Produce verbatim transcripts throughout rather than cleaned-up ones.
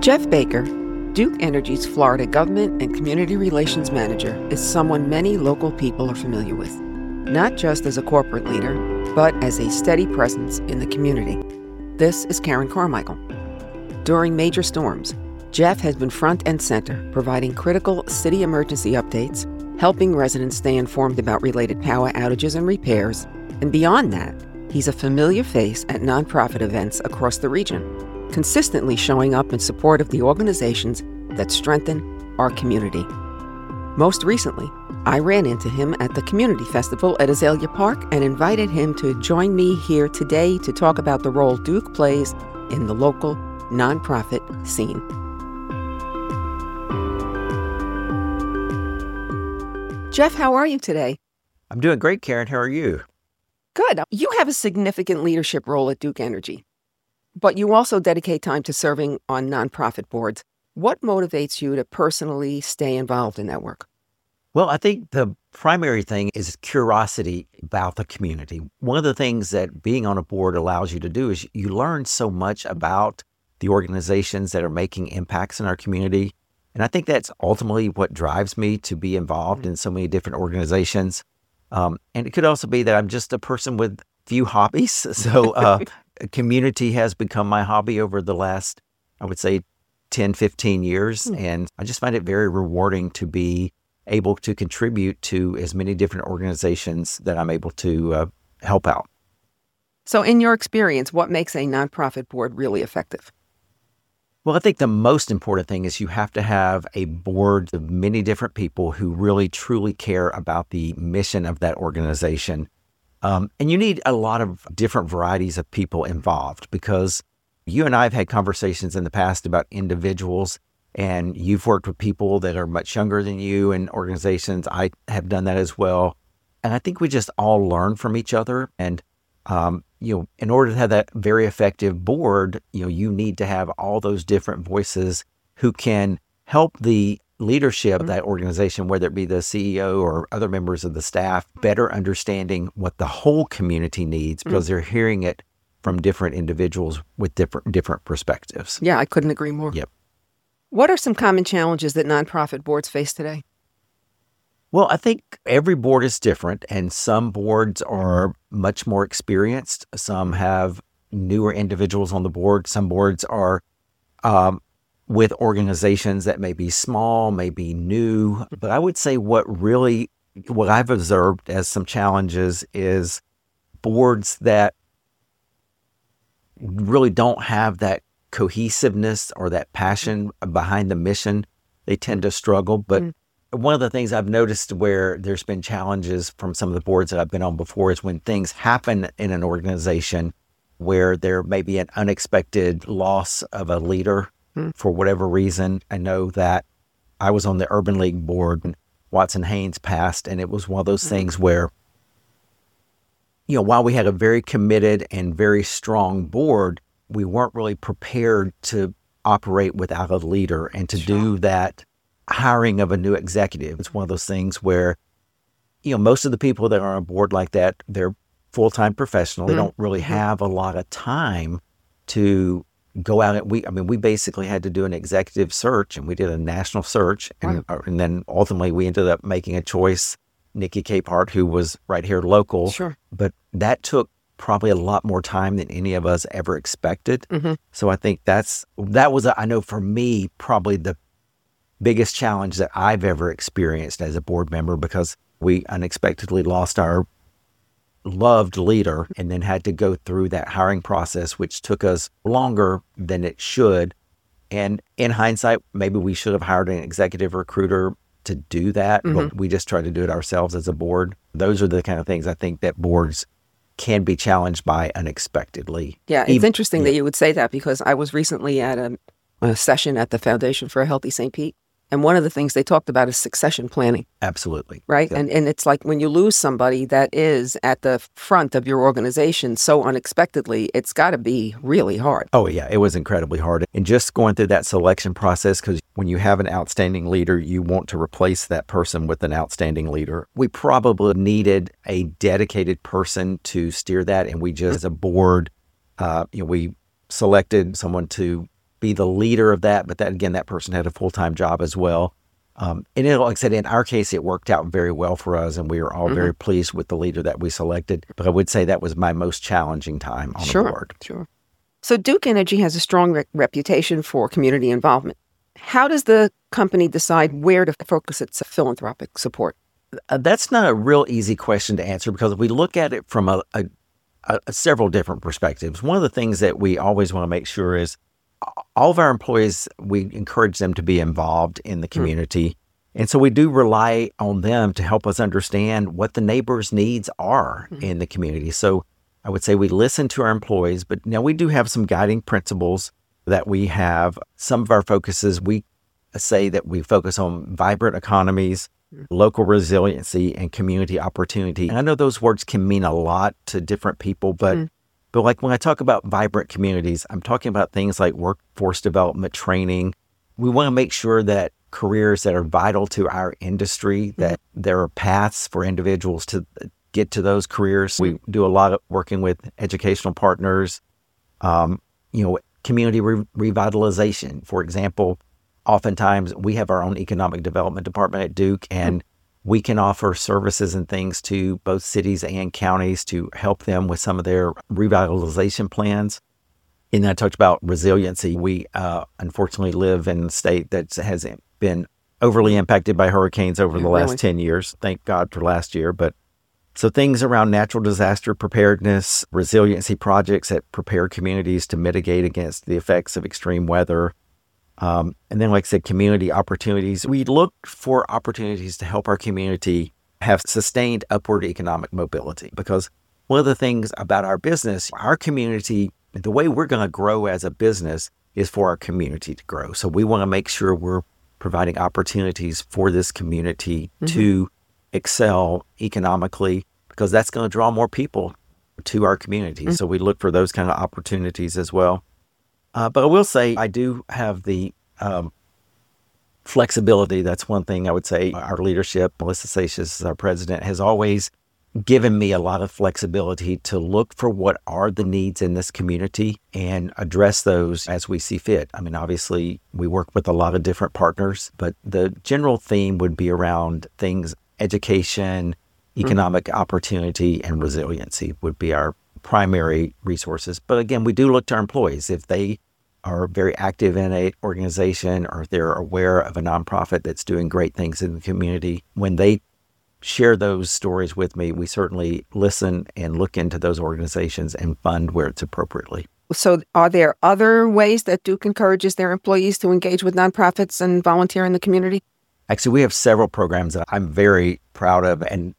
Jeff Baker, Duke Energy's Florida Government and Community Relations Manager, is someone many local people are familiar with, not just as a corporate leader, but as a steady presence in the community. This is Karen Carmichael. During major storms, Jeff has been front and center, providing critical city emergency updates, helping residents stay informed about related power outages and repairs, and beyond that, he's a familiar face at nonprofit events across the region, consistently showing up in support of the organizations that strengthen our community. Most recently, I ran into him at the Community Festival at Azalea Park and invited him to join me here today to talk about the role Duke plays in the local nonprofit scene. Jeff, how are you today? I'm doing great, Karen. How are you? Good. You have a significant leadership role at Duke Energy, but you also dedicate time to serving on nonprofit boards. What motivates you to personally stay involved in that work? Well, I think the primary thing is curiosity about the community. One of the things that being on a board allows you to do is you learn so much about the organizations that are making impacts in our community. And I think that's ultimately what drives me to be involved in so many different organizations. Um, and it could also be that I'm just a person with few hobbies. So uh, community has become my hobby over the last, I would say, ten, fifteen years. Mm. And I just find it very rewarding to be able to contribute to as many different organizations that I'm able to uh, help out. So in your experience, what makes a nonprofit board really effective? Well, I think the most important thing is you have to have a board of many different people who really truly care about the mission of that organization. Um, and you need a lot of different varieties of people involved, because you and I have had conversations in the past about individuals, and you've worked with people that are much younger than you in organizations. I have done that as well. And I think we just all learn from each other. And, um, you know, in order to have that very effective board, you know, you need to have all those different voices who can help the leadership of that organization, whether it be the C E O or other members of the staff, better understanding what the whole community needs, because mm-hmm. they're hearing it from different individuals with different different perspectives. Yeah, I couldn't agree more. Yep. What are some common challenges that nonprofit boards face today? Well, I think every board is different, and some boards are much more experienced. Some have newer individuals on the board. Some boards are um, with organizations that may be small, may be new. But I would say what really, what I've observed as some challenges is boards that really don't have that cohesiveness or that passion behind the mission. They tend to struggle. But mm-hmm. one of the things I've noticed where there's been challenges from some of the boards that I've been on before is when things happen in an organization where there may be an unexpected loss of a leader mm-hmm. for whatever reason. I know that I was on the Urban League board and Watson Haynes passed, and it was one of those mm-hmm. things where, you know, while we had a very committed and very strong board, we weren't really prepared to operate without a leader and to sure. do that hiring of a new executive. It's one of those things where, you know, most of the people that are on a board like that, they're full-time professional. Mm-hmm. They don't really have a lot of time to go out and we, I mean, we basically had to do an executive search, and we did a national search. And, right. and then ultimately we ended up making a choice, Nikki Capehart, who was right here local. Sure. But that took probably a lot more time than any of us ever expected. Mm-hmm. So I think that's, that was, a, I know for me, probably the biggest challenge that I've ever experienced as a board member, because we unexpectedly lost our loved leader and then had to go through that hiring process, which took us longer than it should. And in hindsight, maybe we should have hired an executive recruiter to do that, mm-hmm. but we just tried to do it ourselves as a board. Those are the kind of things I think that boards can be challenged by unexpectedly. Yeah, it's Even, interesting yeah. that you would say that, because I was recently at a, a session at the Foundation for a Healthy Saint Pete, and one of the things they talked about is succession planning. Absolutely. Right? Yeah. And and it's like when you lose somebody that is at the front of your organization so unexpectedly, it's got to be really hard. Oh, yeah, it was incredibly hard. And just going through that selection process, because when you have an outstanding leader, you want to replace that person with an outstanding leader. We probably needed a dedicated person to steer that. And we just, as a board, uh, you know, we selected someone to be the leader of that, but that again, that person had a full-time job as well. Um, and it, like I said, in our case, it worked out very well for us, and we were all mm-hmm. very pleased with the leader that we selected. But I would say that was my most challenging time on sure, the board. Sure. So Duke Energy has a strong re- reputation for community involvement. How does the company decide where to focus its philanthropic support? Uh, that's not a real easy question to answer, because if we look at it from a, a, a several different perspectives, one of the things that we always want to make sure is all of our employees, we encourage them to be involved in the community. Mm. And so we do rely on them to help us understand what the neighbors' needs are mm. in the community. So I would say we listen to our employees, but now we do have some guiding principles that we have. Some of our focuses, we say that we focus on vibrant economies, mm. local resiliency, and community opportunity. And I know those words can mean a lot to different people, but mm. But like when I talk about vibrant communities, I'm talking about things like workforce development training. We want to make sure that careers that are vital to our industry, that mm-hmm. there are paths for individuals to get to those careers. Mm-hmm. We do a lot of working with educational partners, um, you know, community re- revitalization. For example, oftentimes we have our own economic development department at Duke, and mm-hmm. we can offer services and things to both cities and counties to help them with some of their revitalization plans. And I talked about resiliency. We uh, unfortunately live in a state that has been overly impacted by hurricanes over yeah, the last really? ten years. Thank God for last year. But so things around natural disaster preparedness, resiliency projects that prepare communities to mitigate against the effects of extreme weather. Um, and then, like I said, community opportunities. We look for opportunities to help our community have sustained upward economic mobility, because one of the things about our business, our community, the way we're going to grow as a business is for our community to grow. So we want to make sure we're providing opportunities for this community mm-hmm. to excel economically, because that's going to draw more people to our community. Mm-hmm. So we look for those kind of opportunities as well. Uh, but I will say I do have the um, flexibility. That's one thing I would say our leadership, Melissa Seixas, our president, has always given me a lot of flexibility to look for what are the needs in this community and address those as we see fit. I mean, obviously, we work with a lot of different partners, but the general theme would be around things, education, economic mm-hmm. opportunity, and resiliency would be our primary resources. But again, we do look to our employees. If they are very active in an organization, or if they're aware of a nonprofit that's doing great things in the community, when they share those stories with me, we certainly listen and look into those organizations and fund where it's appropriately. So are there other ways that Duke encourages their employees to engage with nonprofits and volunteer in the community? Actually, we have several programs that I'm very proud of, and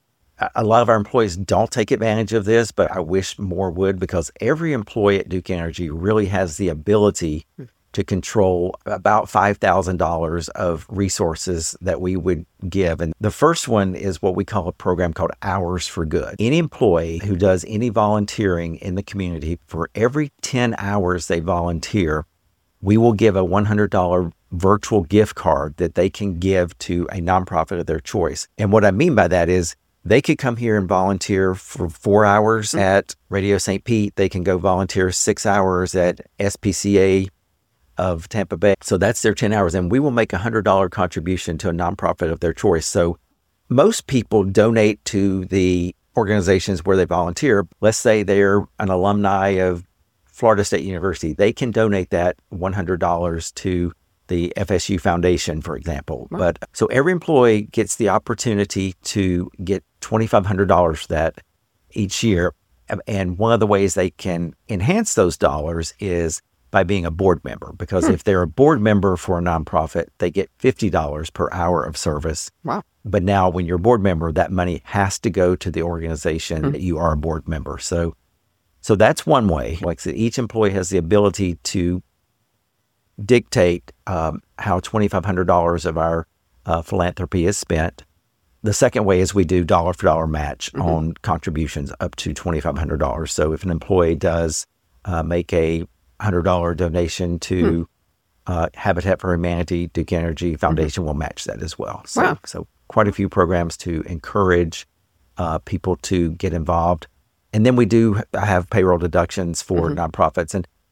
a lot of our employees don't take advantage of this, but I wish more would, because every employee at Duke Energy really has the ability to control about five thousand dollars of resources that we would give. And the first one is what we call a program called Hours for Good. Any employee who does any volunteering in the community, for every ten hours they volunteer, we will give a one hundred dollars virtual gift card that they can give to a nonprofit of their choice. And what I mean by that is, they could come here and volunteer for four hours mm-hmm. at Radio Saint Pete. They can go volunteer six hours at S P C A of Tampa Bay. So that's their ten hours. And we will make a one hundred dollars contribution to a nonprofit of their choice. So most people donate to the organizations where they volunteer. Let's say they're an alumni of Florida State University. They can donate that one hundred dollars to the F S U Foundation, for example. Wow. But so every employee gets the opportunity to get twenty-five hundred dollars for that each year. And one of the ways they can enhance those dollars is by being a board member, because hmm. if they're a board member for a nonprofit, they get fifty dollars per hour of service. Wow. But now when you're a board member, that money has to go to the organization hmm. that you are a board member. So, so that's one way. Like I said, each employee has the ability to dictate um, how twenty-five hundred dollars of our uh, philanthropy is spent. The second way is we do dollar for dollar match mm-hmm. on contributions up to twenty-five hundred dollars. So if an employee does uh, make a one hundred dollars donation to mm-hmm. uh, Habitat for Humanity, Duke Energy Foundation mm-hmm. will match that as well. So, wow. so quite a few programs to encourage uh, people to get involved. And then we do have payroll deductions for mm-hmm. nonprofits. And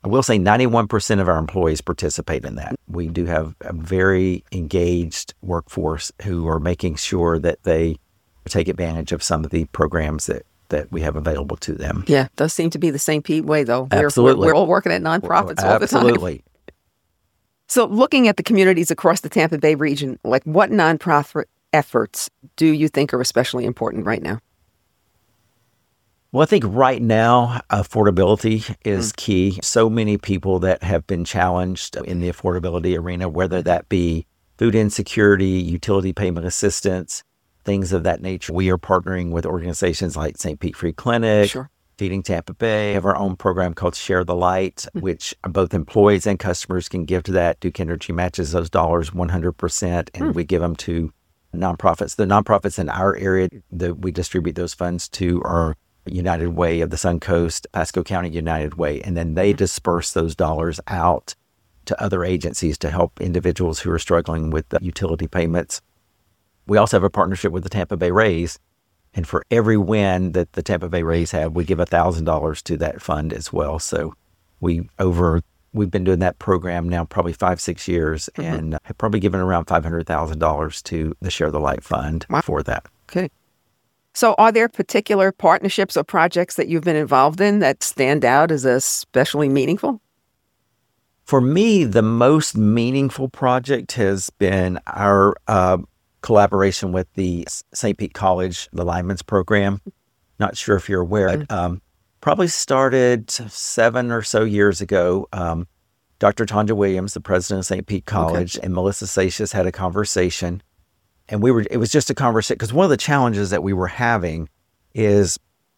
I will say ninety-one percent of our employees participate in that. We do have a very engaged workforce who are making sure that they take advantage of some of the programs that, that we have available to them. Yeah, does seem to be the Saint Pete way, though. We're, Absolutely. We're, we're all working at nonprofits all the time. Absolutely. So looking at the communities across the Tampa Bay region, like what nonprofit efforts do you think are especially important right now? Well, I think right now, affordability is mm. key. So many people that have been challenged in the affordability arena, whether that be food insecurity, utility payment assistance, things of that nature. We are partnering with organizations like Saint Pete Free Clinic, sure. Feeding Tampa Bay. We have our own program called Share the Light, mm. which both employees and customers can give to that. Duke Energy matches those dollars one hundred percent, and mm. we give them to nonprofits. The nonprofits in our area that we distribute those funds to are United Way of the Suncoast, Pasco County United Way, and then they disperse those dollars out to other agencies to help individuals who are struggling with the utility payments. We also have a partnership with the Tampa Bay Rays, and for every win that the Tampa Bay Rays have, we give one thousand dollars to that fund as well. So we over we've been doing that program now probably five, six years, mm-hmm. and have probably given around five hundred thousand dollars to the Share the Light Fund wow. for that. Okay. So are there particular partnerships or projects that you've been involved in that stand out as especially meaningful? For me, the most meaningful project has been our uh, collaboration with the Saint Pete College, the Lineman's Program. Not sure if you're aware. But, um, probably started seven or so years ago. Um, Doctor Tanja Williams, the president of Saint Pete College, okay. and Melissa Seixas had a conversation. And we were, it was just a conversation, because one of the challenges that we were having is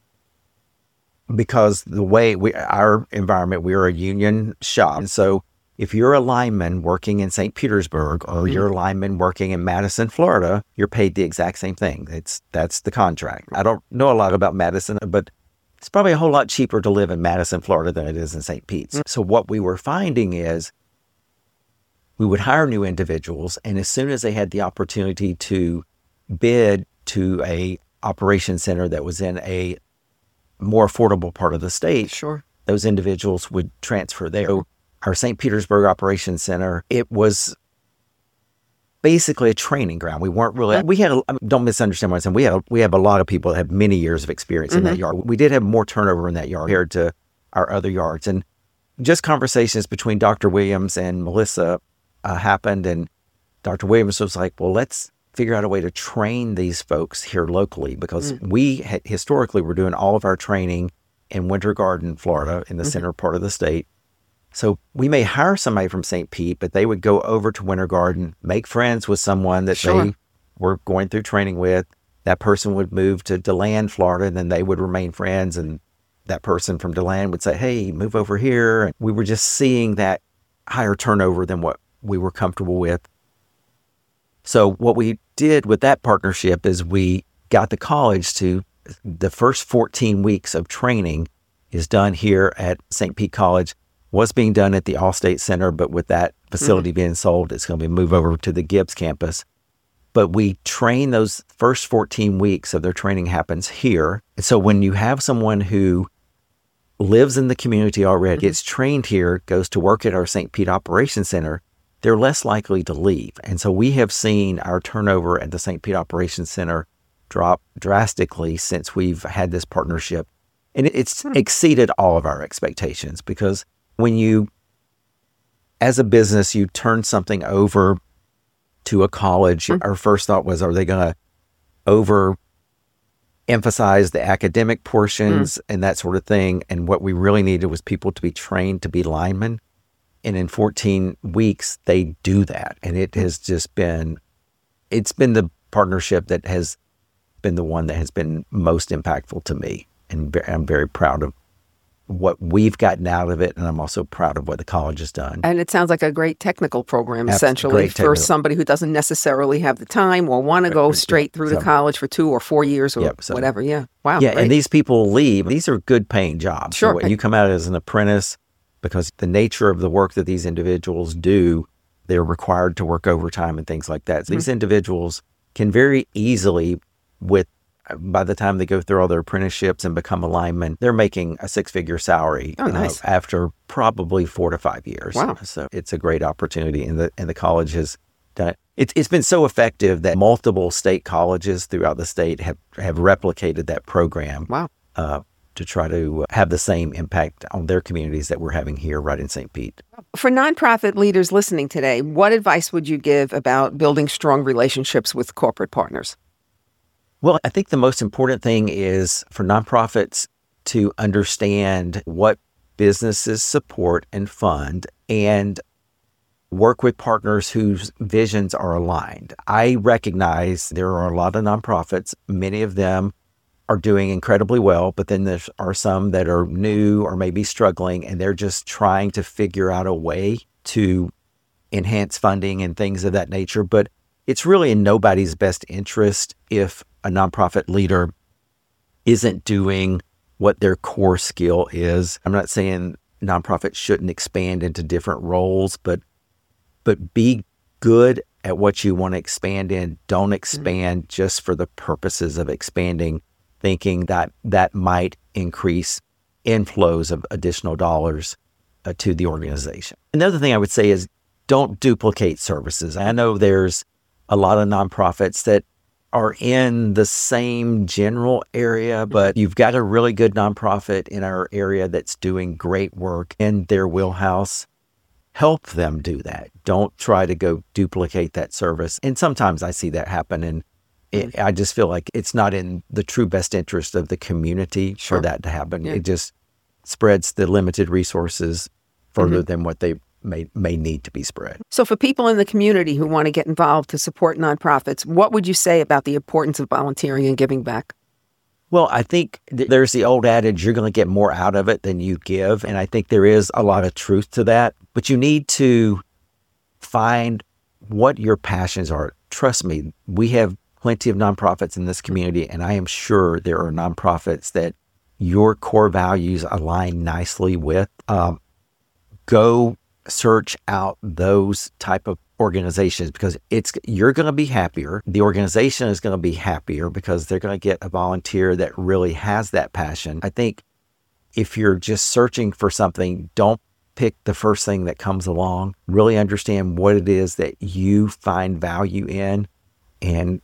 because the way we, our environment, we are a union shop. And so if you're a lineman working in Saint Petersburg or mm-hmm. you're a lineman working in Madison, Florida, you're paid the exact same thing. It's, that's the contract. I don't know a lot about Madison, but it's probably a whole lot cheaper to live in Madison, Florida than it is in Saint Pete's. Mm-hmm. So what we were finding is we would hire new individuals, and as soon as they had the opportunity to bid to a operation center that was in a more affordable part of the state, sure. those individuals would transfer there. So our Saint Petersburg Operations Center, it was basically a training ground. We weren't really, we had, a, don't misunderstand what I'm saying, we have, we have a lot of people that have many years of experience mm-hmm. in that yard. We did have more turnover in that yard compared to our other yards. And just conversations between Doctor Williams and Melissa Uh, happened, and Doctor Williams was like, well, let's figure out a way to train these folks here locally, because mm. we had, historically were doing all of our training in Winter Garden, Florida, in the mm-hmm. center part of the state. So we may hire somebody from Saint Pete, but they would go over to Winter Garden, make friends with someone that sure. they were going through training with. That person would move to DeLand, Florida, and then they would remain friends, and that person from DeLand would say, hey, move over here. And we were just seeing that higher turnover than what we were comfortable with. So what we did with that partnership is we got the college to, the first fourteen weeks of training is done here at Saint Pete College, was being done at the Allstate Center, but with that facility mm-hmm. being sold, it's going to be moved over to the Gibbs campus. But we train those first fourteen weeks of their training happens here. And so when you have someone who lives in the community already, mm-hmm. gets trained here, goes to work at our Saint Pete Operations Center, they're less likely to leave. And so we have seen our turnover at the Saint Pete Operations Center drop drastically since we've had this partnership. And it's hmm. exceeded all of our expectations, because when you, as a business, you turn something over to a college, hmm. our first thought was, are they going to over emphasize the academic portions hmm. and that sort of thing? And what we really needed was people to be trained to be linemen. And in fourteen weeks, they do that. And it has just been, it's been the partnership that has been the one that has been most impactful to me. And I'm very proud of what we've gotten out of it. And I'm also proud of what the college has done. And it sounds like a great technical program, essentially, for somebody who doesn't necessarily have the time or want to go straight through so, to college for two or four years or yep, so, whatever. Yeah. Wow. Yeah. Great. And these people leave. These are good paying jobs. Sure. So you come out as an apprentice, because the nature of the work that these individuals do, they're required to work overtime and things like that. So mm-hmm. these individuals can very easily, with by the time they go through all their apprenticeships and become a lineman, they're making a six-figure salary oh, nice. uh, after probably four to five years. Wow. So it's a great opportunity, and the, and the college has done it. It's, it's been so effective that multiple state colleges throughout the state have, have replicated that program. Wow. Uh, to try to have the same impact on their communities that we're having here right in Saint Pete. For nonprofit leaders listening today, what advice would you give about building strong relationships with corporate partners? Well, I think the most important thing is for nonprofits to understand what businesses support and fund and work with partners whose visions are aligned. I recognize there are a lot of nonprofits, many of them are doing incredibly well, but then there are some that are new or maybe struggling, and they're just trying to figure out a way to enhance funding and things of that nature. But it's really in nobody's best interest if a nonprofit leader isn't doing what their core skill is. I'm not saying nonprofits shouldn't expand into different roles, but but be good at what you want to expand in. Don't expand mm-hmm. just for the purposes of expanding, thinking that that might increase inflows of additional dollars uh, to the organization. Another thing I would say is don't duplicate services. I know there's a lot of nonprofits that are in the same general area, but you've got a really good nonprofit in our area that's doing great work in their wheelhouse. Help them do that. Don't try to go duplicate that service. And sometimes I see that happen, and It, I just feel like it's not in the true best interest of the community sure. for that to happen. Yeah. It just spreads the limited resources further mm-hmm. than what they may may need to be spread. So for people in the community who want to get involved to support nonprofits, what would you say about the importance of volunteering and giving back? Well, I think th- there's the old adage, you're going to get more out of it than you give. And I think there is a lot of truth to that. But you need to find what your passions are. Trust me, we have plenty of nonprofits in this community, and I am sure there are nonprofits that your core values align nicely with. Um, go search out those type of organizations, because it's you're going to be happier. The organization is going to be happier because they're going to get a volunteer that really has that passion. I think if you're just searching for something, don't pick the first thing that comes along. Really understand what it is that you find value in and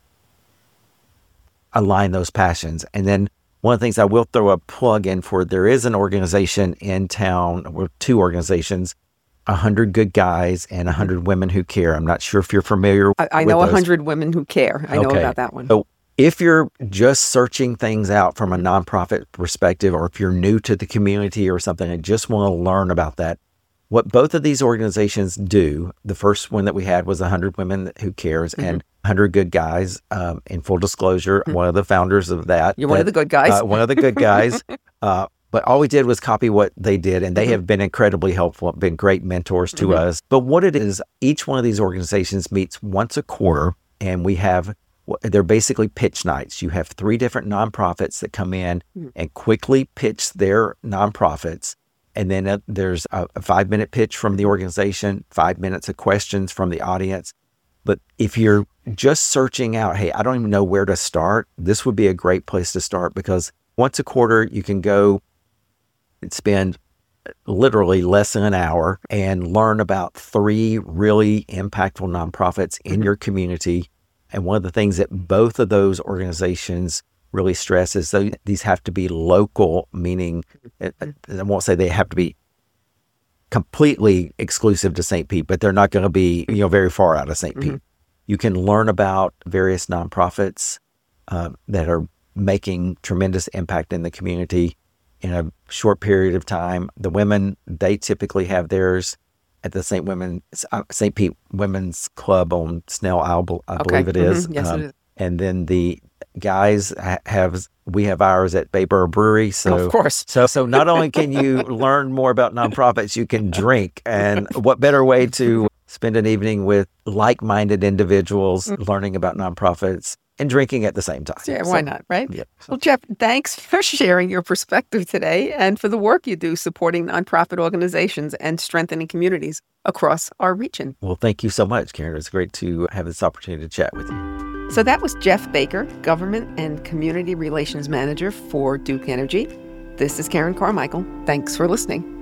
align those passions. And then one of the things I will throw a plug in for, there is an organization in town, or two organizations, one hundred Good Guys and one hundred Women Who Care. I'm not sure if you're familiar I, I with know those. one hundred Women Who Care. I okay. know about that one. So if you're just searching things out from a nonprofit perspective, or if you're new to the community or something and just want to learn about that, what both of these organizations do, the first one that we had was one hundred Women Who Cares mm-hmm. and one hundred Good Guys. Um, in full disclosure, mm-hmm. one of the founders of that. You're that, one of the good guys. Uh, one of the good guys. uh, but all we did was copy what they did, and they mm-hmm. have been incredibly helpful, been great mentors to mm-hmm. us. But what it is, each one of these organizations meets once a quarter, and we have, they're basically pitch nights. You have three different nonprofits that come in mm-hmm. and quickly pitch their nonprofits. And then uh, there's a, a five-minute pitch from the organization, five minutes of questions from the audience. But if you're just searching out, hey, I don't even know where to start, this would be a great place to start, because once a quarter you can go and spend literally less than an hour and learn about three really impactful nonprofits in mm-hmm. your community. And one of the things that both of those organizations really stress is that these have to be local, meaning I won't say they have to be completely exclusive to Saint Pete, but they're not going to be, you know, very far out of Saint Mm-hmm. Pete. You can learn about various nonprofits uh, that are making tremendous impact in the community in a short period of time. The women, they typically have theirs at the Saint Women, uh, Saint Pete Women's Club on Snell Isle, I okay. believe it is. Mm-hmm. Yes, um, it is. And then the guys ha- have, we have ours at Bayboro Brewery. So, of course. So, so not only can you learn more about nonprofits, you can drink. And what better way to spend an evening with like-minded individuals mm-hmm. learning about nonprofits and drinking at the same time. Yeah, so, why not, right? Yeah. Well, Jeff, thanks for sharing your perspective today and for the work you do supporting nonprofit organizations and strengthening communities across our region. Well, thank you so much, Karen. It's great to have this opportunity to chat with you. So that was Jeff Baker, Government and Community Relations Manager for Duke Energy. This is Karen Carmichael. Thanks for listening.